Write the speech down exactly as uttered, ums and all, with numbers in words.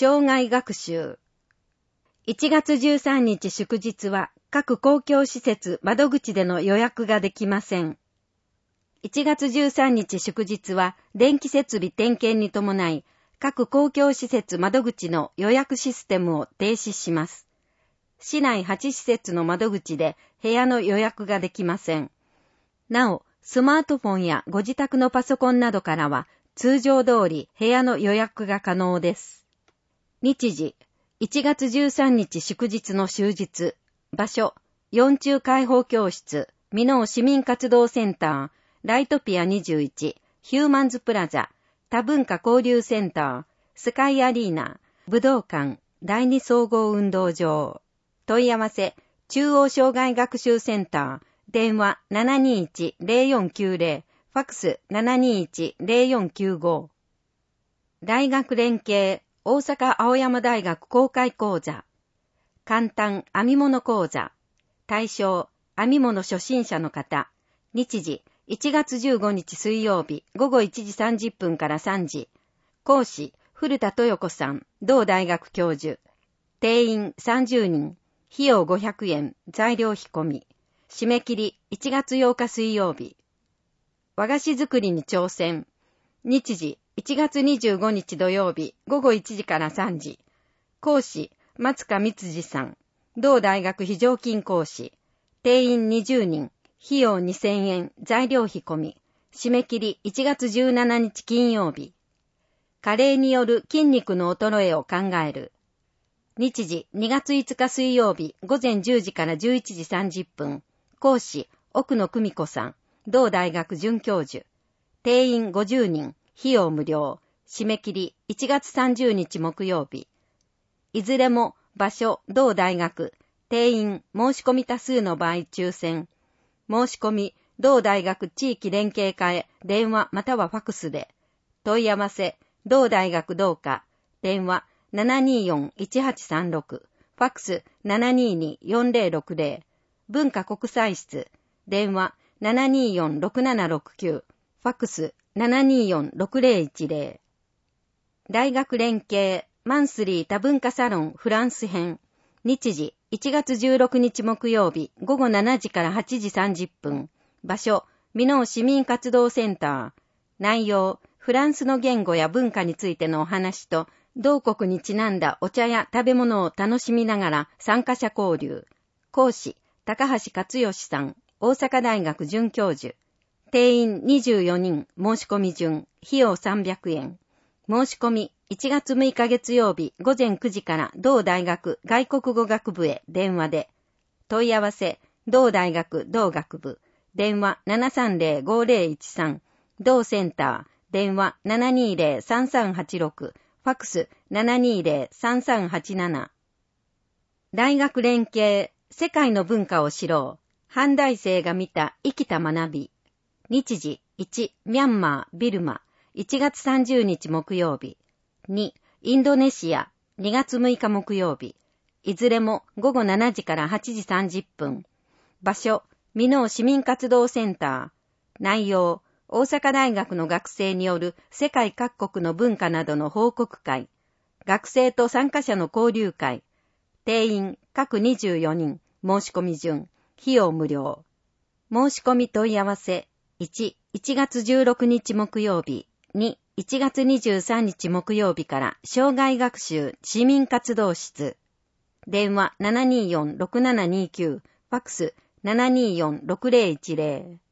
生涯学習。いちがつじゅうさんにち祝日は各公共施設窓口での予約ができません。いちがつじゅうさんにち祝日は電気設備点検に伴い各公共施設窓口の予約システムを停止します。市内はちしせつの窓口で部屋の予約ができません。なお、スマートフォンやご自宅のパソコンなどからは通常通り部屋の予約が可能です。日時、いちがつじゅうさんにち祝日の終日、場所、四中開放教室、箕面市民活動センター、ライトピアにじゅういち、ヒューマンズプラザ、多文化交流センター、スカイアリーナ、武道館、第二総合運動場。問い合わせ、中央障害学習センター、電話 ななにいちゼロよんきゅうゼロ、ファックス ななにいちゼロよんきゅうご。大学連携、大阪青山大学公開講座。簡単編み物講座。対象、編み物初心者の方。日時、いちがつじゅうごにち水曜日、ごごいちじさんじゅっぷんからさんじ。講師、古田豊子さん、同大学教授。定員さんじゅうにん。費用ごひゃくえん、材料費込み。締め切りいちがつようか水曜日。和菓子作りに挑戦。日時いちがつにじゅうごにち土曜日ごごいちじからさんじ。講師松川光次さん。同大学非常勤講師。定員にじゅうにん。費用にせんえん、材料費込み。締め切りいちがつじゅうしちにち金曜日。加齢による筋肉の衰えを考える。日時にがついつか水曜日ごぜんじゅうじからじゅういちじさんじゅっぷん。講師奥野久美子さん。同大学准教授。定員ごじゅうにん。費用無料。締め切りいちがつさんじゅうにち木曜日。いずれも場所同大学。定員申し込み多数の場合抽選。申し込み同大学地域連携課へ電話またはファクスで。問い合わせ同大学同課。電話 ななにーよんいちはちさんろく。ファクス ななにーにーよんぜろろくぜろ。文化国際室。電話 ななにーよんろくななろくきゅう。ファクス ななにーよんろくぜろいちぜろ。大学連携マンスリー多文化サロンフランス編。日時いちがつじゅうろくにち木曜日ごごしちじからはちじさんじゅっぷん。場所箕面市民活動センター。内容フランスの言語や文化についてのお話と同国にちなんだお茶や食べ物を楽しみながら参加者交流。講師高橋克義さん。大阪大学准教授。定員にじゅうよにん。申し込み順。費用さんびゃくえん。申し込みいちがつむいか月曜日ごぜんくじから同大学外国語学部へ電話で。問い合わせ同大学同学部。電話 ななさんぜろごぜろいちさん。同センター。電話 ななにーぜろさんさんはちろく。ファックス ななにーぜろさんさんはちなな。大学連携世界の文化を知ろう。阪大生が見た生きた学び。日時いちミャンマービルマいちがつさんじゅうにち木曜日。にインドネシアにがつむいか木曜日。いずれもごごしちじからはちじさんじゅっぷん。場所箕面市民活動センター。内容大阪大学の学生による世界各国の文化などの報告会。学生と参加者の交流会。定員各にじゅうよにん。申し込み順。費用無料。申し込み問い合わせ。いち、いちがつじゅうろくにち木曜日。に、いちがつにじゅうさんにち木曜日から生涯学習市民活動室。電話 ななにーよんろくななにーきゅう。ファックス ななにーよんろくぜろいちぜろ。